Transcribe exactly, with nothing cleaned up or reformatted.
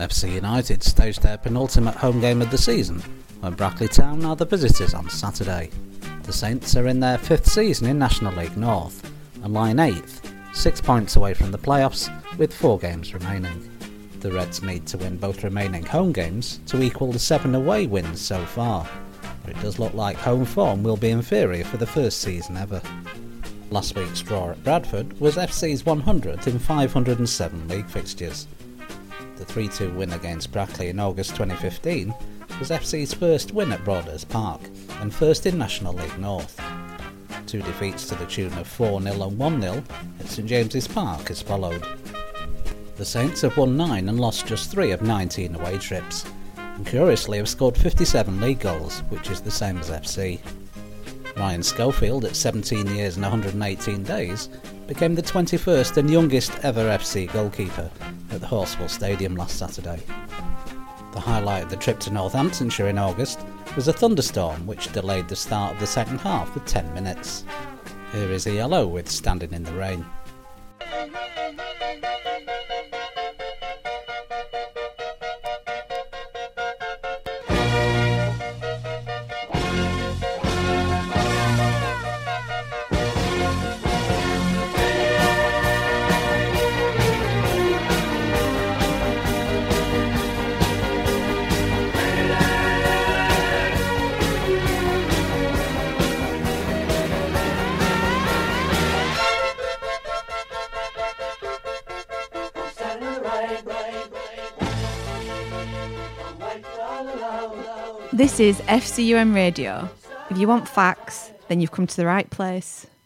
F C United staged their penultimate home game of the season, when Brackley Town are the visitors on Saturday. The Saints are in their fifth season in National League North, and lie in eighth, six points away from the playoffs, with four games remaining. The Reds need to win both remaining home games to equal the seven away wins so far, but it does look like home form will be inferior for the first season ever. Last week's draw at Bradford was F C's one hundredth in five hundred and seven league fixtures. The three two win against Brackley in August twenty fifteen was F C's first win at Broadhurst Park and first in National League North. Two defeats to the tune of four nil and one nil at St James's Park has followed. The Saints have won nine and lost just three of nineteen away trips, and curiously have scored fifty-seven league goals, which is the same as F C. Ryan Schofield, at seventeen years and one hundred eighteen days, became the twenty-first and youngest ever F C goalkeeper at the Horsfall Stadium last Saturday. The highlight of the trip to Northamptonshire in August was a thunderstorm which delayed the start of the second half for ten minutes. Here is E L O with Standing in the Rain. This is F C U M Radio. If you want facts, then you've come to the right place.